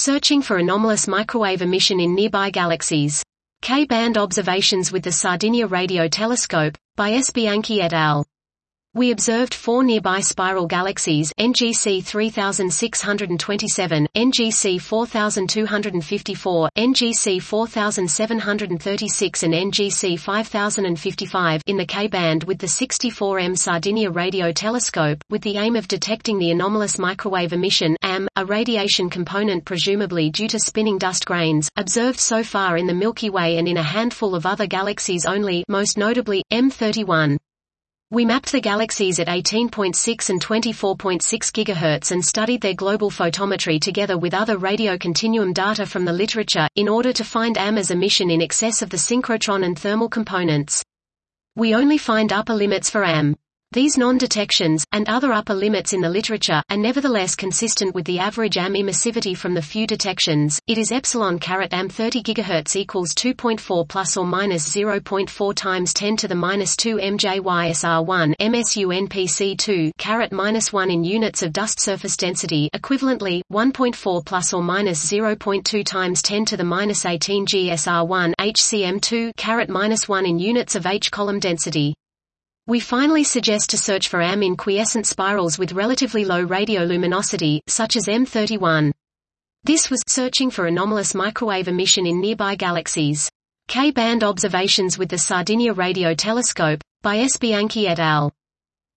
Searching for anomalous microwave emission in nearby galaxies. K-band observations with the Sardinia Radio Telescope, by S. Bianchi et al. We observed 4 nearby spiral galaxies, NGC 3627, NGC 4254, NGC 4736 and NGC 5055 in the K-band with the 64M Sardinia Radio Telescope, with the aim of detecting the anomalous microwave emission AM, a radiation component presumably due to spinning dust grains, observed so far in the Milky Way and in a handful of other galaxies only, most notably, M31. We mapped the galaxies at 18.6 and 24.6 GHz and studied their global photometry together with other radio continuum data from the literature, in order to find AM as emission in excess of the synchrotron and thermal components. We only find upper limits for AM. These non-detections, and other upper limits in the literature, are nevertheless consistent with the average AM emissivity from the few detections. It is epsilon caret AM 30 GHz equals 2.4 plus or minus 0.4 times 10 to the minus 2 mJySR1 MSUNPC2 caret minus 1 in units of dust surface density. Equivalently, 1.4 plus or minus 0.2 times 10 to the minus 18 GSR1 HCM2 caret minus 1 in units of H column density. We finally suggest to search for AM in quiescent spirals with relatively low radioluminosity, such as M31. This was searching for anomalous microwave emission in nearby galaxies. K-band observations with the Sardinia Radio Telescope, by S. Bianchi et al.